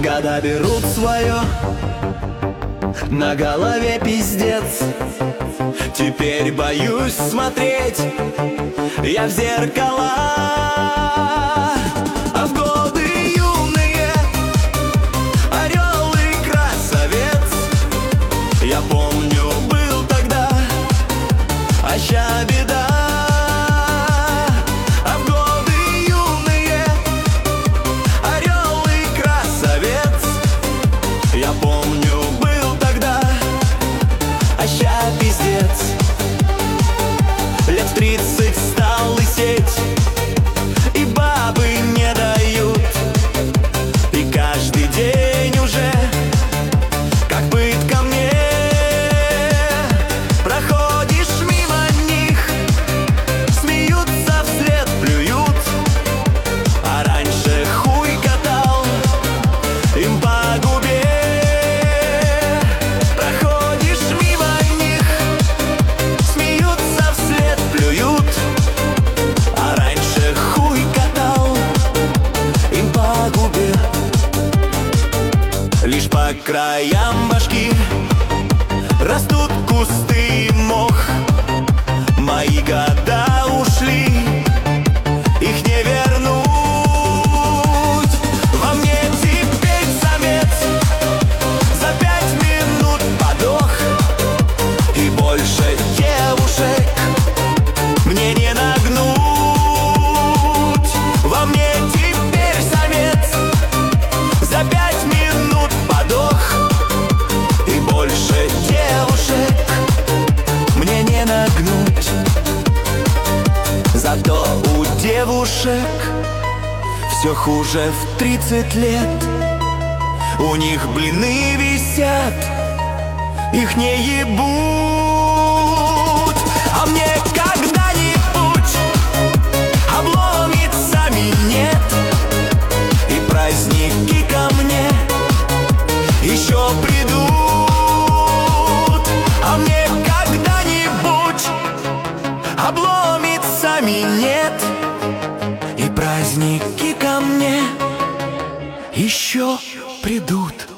Года берут свое, на голове пиздец. Теперь боюсь смотреть я в зеркала. А в годы юные орел и красавец. Я помню, был тогда, а ща беда. А в годы юные орел и красавец. Я помню, был тогда, а ща пиздец. Лет в 30 стал лысеть, и бабы не дают. И каждый день уже как пытка мне. Проходишь мимо них, смеются вслед, плюют. А раньше хуй катал им по губе. Проходишь мимо них, смеются вслед, плюют. А раньше хуй катал им по губе. Лишь по краям башки растут кусты и мох. Мои года ушли, их не вернуть. Во мне теперь самец за 5 минут подох. И больше девушек мне не нагнуть. Во мне теперь самец за 5 минут подох. И больше девушек мне не нагнуть. Зато у девушек все хуже в 30 лет. У них блины висят, их не ебут. А мне когда-нибудь обломится минет. И праздники ко мне еще придут. А мне когда-нибудь обломится минет. И праздники ко мне еще придут.